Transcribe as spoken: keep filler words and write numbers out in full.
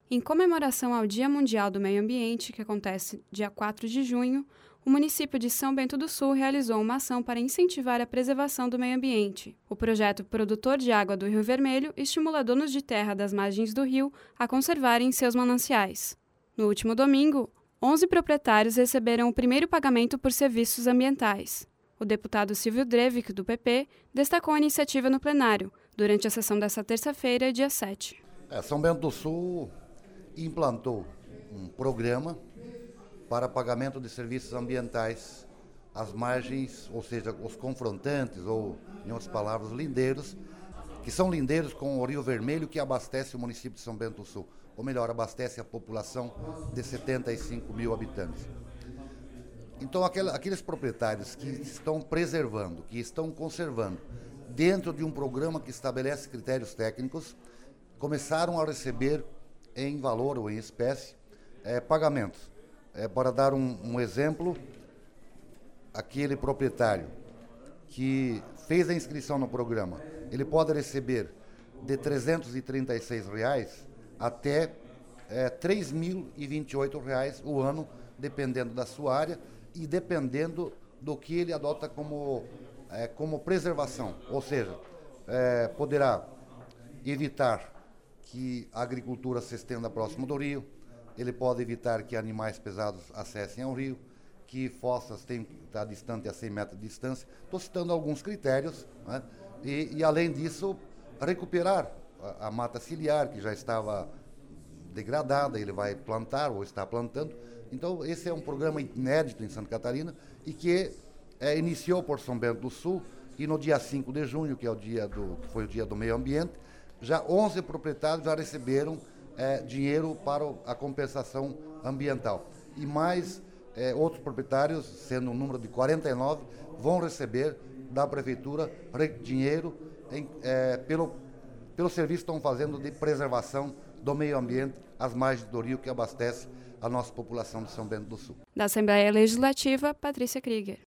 Em comemoração ao Dia Mundial do Meio Ambiente, que acontece dia quatro de junho, o município de São Bento do Sul realizou uma ação para incentivar a preservação do meio ambiente. O projeto Produtor de Água do Rio Vermelho estimula donos de terra das margens do rio a conservarem seus mananciais. No último domingo, onze proprietários receberam o primeiro pagamento por serviços ambientais. O deputado Silvio Drevic, do P P, destacou a iniciativa no plenário, durante a sessão desta terça-feira, dia sete. É, São Bento do Sul implantou um programa para pagamento de serviços ambientais às margens, ou seja, os confrontantes, ou, em outras palavras, lindeiros, que são lindeiros com o Rio Vermelho, que abastece o município de São Bento do Sul, ou melhor, abastece a população de setenta e cinco mil habitantes. Então, aqueles proprietários que estão preservando, que estão conservando, dentro de um programa que estabelece critérios técnicos, começaram a receber em valor ou em espécie é, pagamentos. É, para dar um, um exemplo, aquele proprietário que fez a inscrição no programa, ele pode receber de trezentos e trinta e seis reais até é, três mil e vinte e oito reais o ano, dependendo da sua área e dependendo do que ele adota como, é, como preservação. Ou seja, é, poderá evitar que a agricultura se estenda próximo do rio, ele pode evitar que animais pesados acessem ao rio, que fossas tenham que estar distante a cem metros de distância. Estou citando alguns critérios, né? e, e, além disso, recuperar a, a mata ciliar, que já estava degradada, ele vai plantar ou está plantando. Então, esse é um programa inédito em Santa Catarina e que é, iniciou por São Bento do Sul, e no dia cinco de junho, que, é o dia do, que foi o dia do meio ambiente, já onze proprietários já receberam é, dinheiro para a compensação ambiental. E mais é, outros proprietários, sendo um número de quarenta e nove, vão receber da Prefeitura dinheiro em, é, pelo, pelo serviço que estão fazendo de preservação do meio ambiente às margens do rio que abastece a nossa população de São Bento do Sul. Da Assembleia Legislativa, Patrícia Krieger.